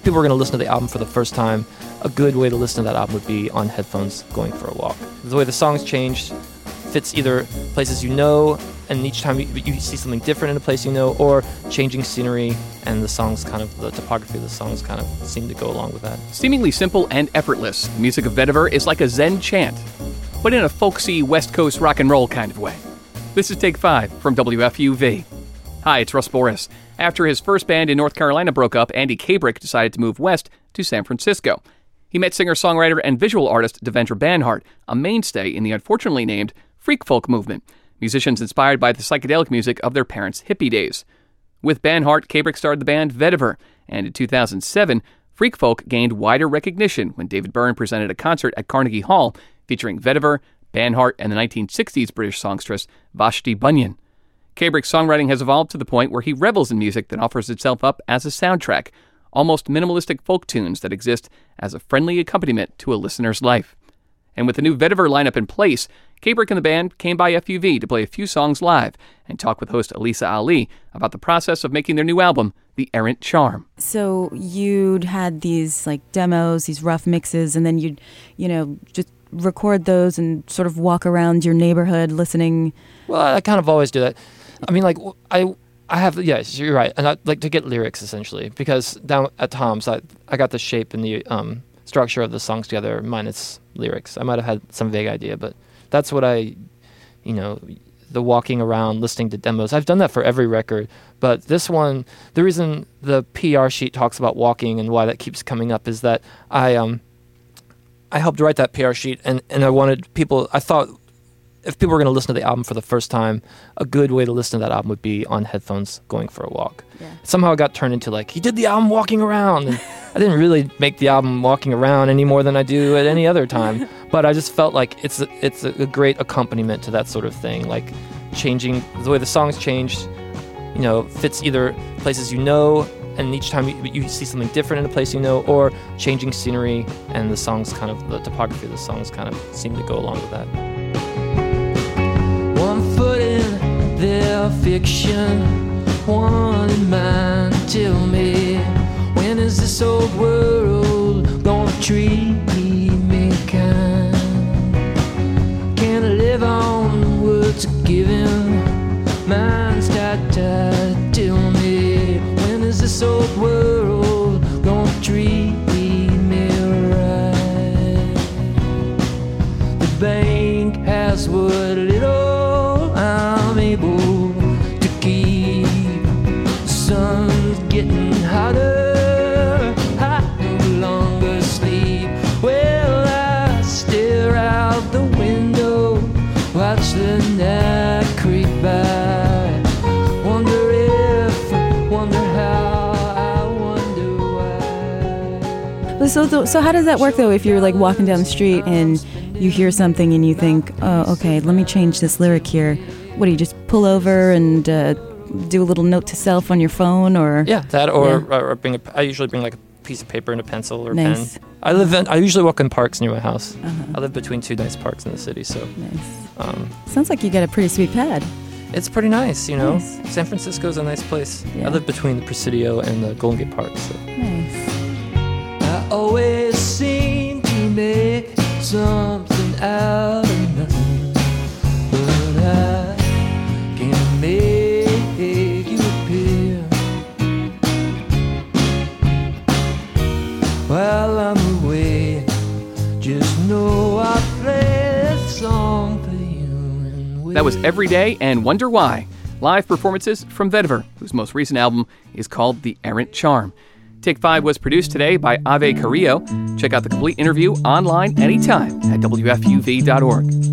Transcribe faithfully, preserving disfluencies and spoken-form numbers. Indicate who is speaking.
Speaker 1: people were going to listen to the album for the first time, a good way to listen to that album would be on headphones going for a walk. The way the songs changed fits either places you know, and each time you, you see something different in a place you know, or changing scenery, and the songs kind of, the topography of the songs kind of seem to go along with that.
Speaker 2: Seemingly simple and effortless, the music of Vetiver is like a Zen chant, but in a folksy West Coast rock and roll kind of way. This is Take Five from W F U V. Hi, it's Russ Boris. After his first band in North Carolina broke up, Andy Kabrick decided to move west to San Francisco. He met singer-songwriter and visual artist Devendra Banhart, a mainstay in the unfortunately named freak folk movement, musicians inspired by the psychedelic music of their parents' hippie days. With Banhart, Kabrick started the band Vetiver, and in two thousand seven, freak folk gained wider recognition when David Byrne presented a concert at Carnegie Hall featuring Vetiver, Banhart, and the nineteen sixties British songstress Vashti Bunyan. Kabrick's songwriting has evolved to the point where he revels in music that offers itself up as a soundtrack, almost minimalistic folk tunes that exist as a friendly accompaniment to a listener's life. And with the new Vetiver lineup in place, Kabrick and the band came by F U V to play a few songs live and talk with host Elisa Ali about the process of making their new album, The Errant Charm.
Speaker 3: So you'd had these like demos, these rough mixes, and then you'd, you know, just record those and sort of walk around your neighborhood listening.
Speaker 1: Well, I kind of always do that. I mean, like, I I have, yes, you're right. And I like to get lyrics, essentially, because down at Tom's, I, I got the shape and the um, structure of the songs together, minus lyrics. I might have had some vague idea, but that's what I, you know, the walking around, listening to demos. I've done that for every record, but this one, the reason the P R sheet talks about walking and why that keeps coming up is that I um I helped write that P R sheet, and, and I wanted people, I thought if people were going to listen to the album for the first time, a good way to listen to that album would be on headphones going for a walk.
Speaker 3: Yeah.
Speaker 1: Somehow it got turned into like, he did the album walking around, and I didn't really make the album walking around any more than I do at any other time. But I just felt like it's a, it's a great accompaniment to that sort of thing, like changing the way the songs changed, you know, fits either places you know, and each time you, you see something different in a place you know, or changing scenery, and the songs kind of, the topography of the songs kind of seem to go along with that.
Speaker 4: One foot in their fiction, one in mine. Tell me, when is this old world gonna treat me kind? Can I live on the words of giving? Mine's tied, tied. Tell me, when is this old world gonna treat me right? The bank has what little I'm able to keep. The sun's getting hotter, I no longer sleep. Well, I stare out the window, watch the night creep by. Wonder if, wonder how, I wonder why.
Speaker 3: So, so how does that work, though, if you're like walking down the street and you hear something and you think, oh, okay, let me change this lyric here. What do you just pull over and uh, do a little note to self on your phone, or
Speaker 1: yeah, that or,
Speaker 3: yeah.
Speaker 1: or bring a, I usually bring like a piece of paper and a pencil or
Speaker 3: nice.
Speaker 1: pen. I live in I usually walk in parks near my house.
Speaker 3: Uh-huh.
Speaker 1: I live between two nice parks in the city, so
Speaker 3: nice.
Speaker 1: Um,
Speaker 3: Sounds like you got a pretty sweet pad.
Speaker 1: It's pretty nice, you know.
Speaker 3: Nice.
Speaker 1: San Francisco's a nice place.
Speaker 3: Yeah.
Speaker 1: I live between the Presidio and the Golden Gate Park. So.
Speaker 3: Nice.
Speaker 4: I always seem to make something out of nothing, but I can make you appear while I'm away. Just know I play this song for you. And
Speaker 2: That was Every Day and Wonder Why, live performances from Vetiver, whose most recent album is called The Errant Charm. Take Five was produced today by Ave Carrillo. Check out the complete interview online anytime at W F U V dot org.